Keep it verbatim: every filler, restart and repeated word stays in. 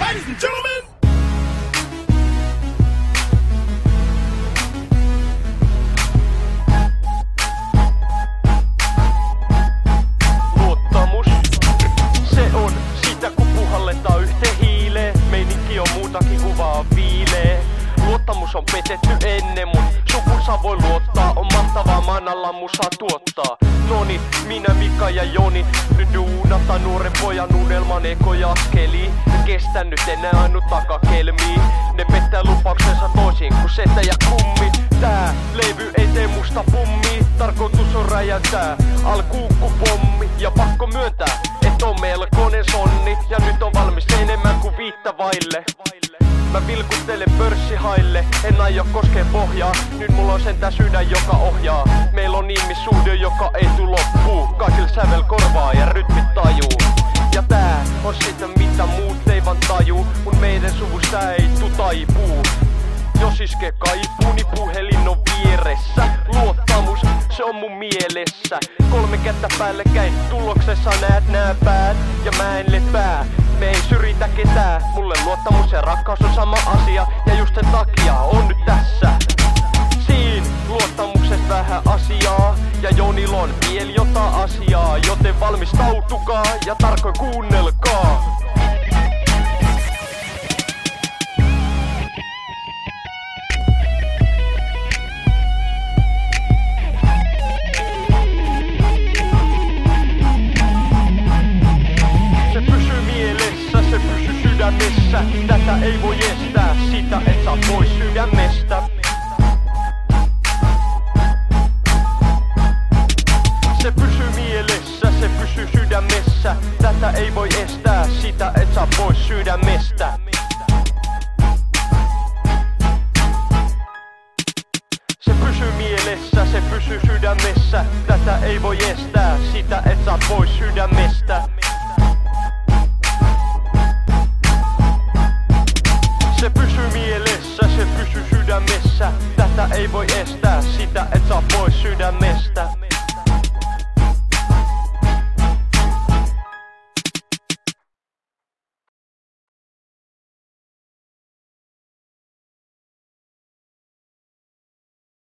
Ladies and gentlemen. Luottamus, se on sitä kun puhalletaan yhteen hiileen. Meininki on muutakin kuin vaan viilee. Luottamus on petetty ennen, mut sukunsa voi luottaa. On mahtavaa manalla musaa tuottaa. Noni, minä, Mika ja Joni nyt duunata nuoren pojan unelman ekoja askeliin. En kestä nyt enää ainut takakelmiin. Ne pettää lupauksensa toisin kuin setä ja kummi. Tää levy ei tee musta pummi. Tarkoitus on räjäyttää alkuukku pommi. Ja pakko myöntää, et on melkoinen sonni. Ja nyt on valmis enemmän kuin viittä vaille. Mä vilkuttelen pörssihaille, en aio koskee pohjaa. Nyt mulla on sentään sydän, joka ohjaa. Meillä on ihmissuhde, joka ei tuu loppuu. Kaikilla sävel korvaa ja rytmit tajuu. Ja tää on sitä mitä muut ei vaan tajuu. Mun meidän suvusta ei tuu taipuu. Jos iskee kaipuu, niin puhelin on vieressä. Luottamus, se on mun mielessä. Kolme kättä päällekkäin, tuloksessa näet nää päät. Ja mä en lepää, me ei syrjitä ketään. Mulle luottamus ja rakkaus on sama asia. Ja just sen takia on nyt tässä. Siin luottamuksesta vähän asiaa. Ja Jonil on vielä jotain asiaa. Joten valmistautukaa ja tarkoin kuunnelkaa. Tätä ei voi estää, sitä et saa pois sydämestä. Se pysyy mielessä, se pysyy sydämessä. Tätä ei voi estää, sitä et saa pois sydämestä. Se pysyy mielessä, se pysyy sydämessä. Tätä ei voi estää, sitä et saa pois sydämestä. Se pysyy mielessä, se pysyy sydämessä. Tätä ei voi estää, sitä et saa pois sydämestä.